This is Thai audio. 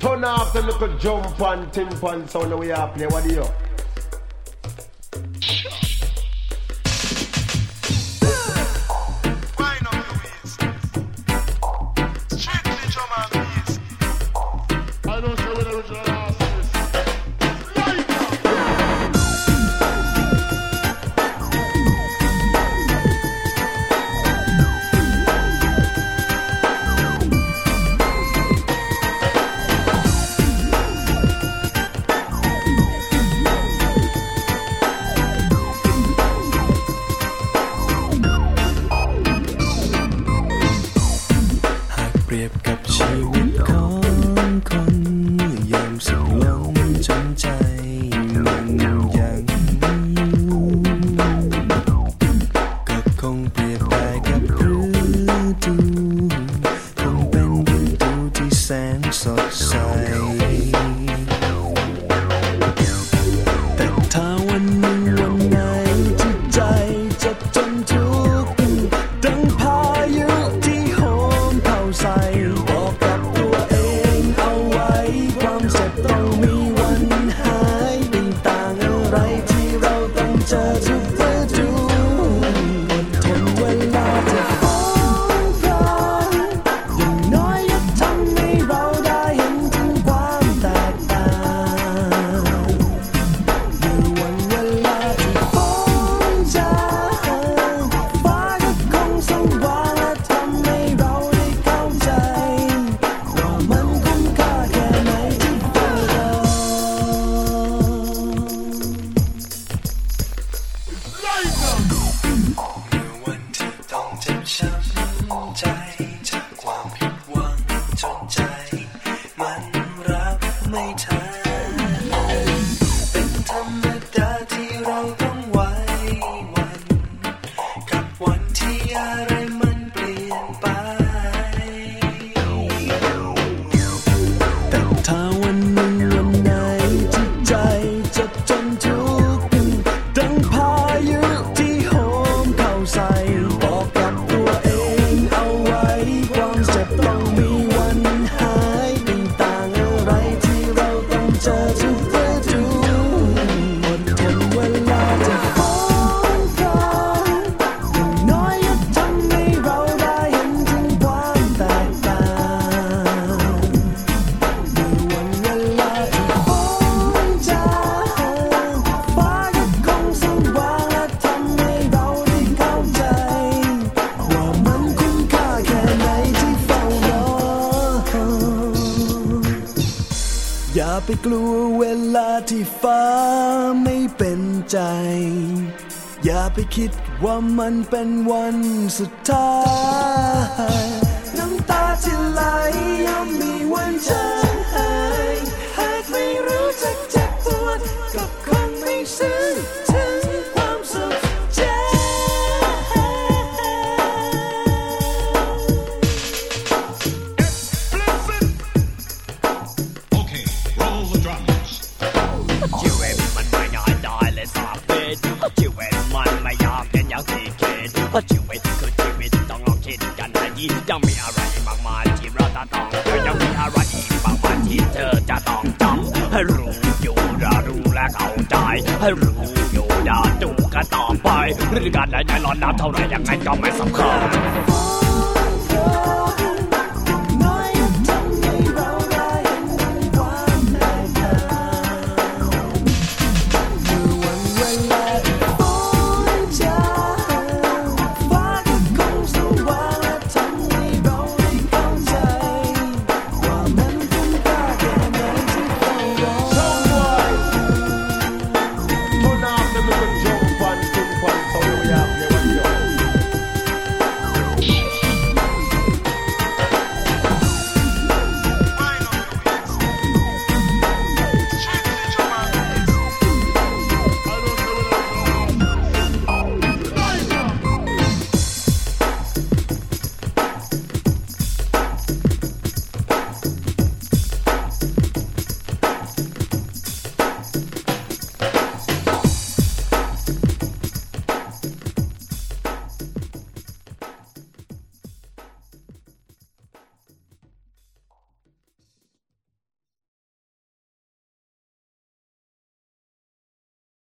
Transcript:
Turn off the little jump and tin pan sound that we are play. What do you? ไปกลัวเวลาที่ฟ้าไม่เป็นใจอย่าไปคิดว่ามันเป็นวันสุดท้ายน้ำตาที่ไหลย่อมมีวันจางหายหากไม่รู้จักเจ็บปวดก็คงไม่ซึ้งถึงความสุขใจชีวิตมันไม่ง่ายได้เลยสักนิดชีวิตมันไม่ยากเป็นอย่างที่คิดชีวิตคือชีวิตต้องลองคิดกันให้ดียังมีอะไรมากมายที่เราต้องยังมีอะไรอีกมากมายที่เธอจะต้องจำให้รู้อยู่อย่ารู้และเข้าใจให้รู้อยู่อย่าดูกันต่อไปเรื่องการไหนๆร้อนน้ำเท่าไรยังไงก็ไม่สำคัญ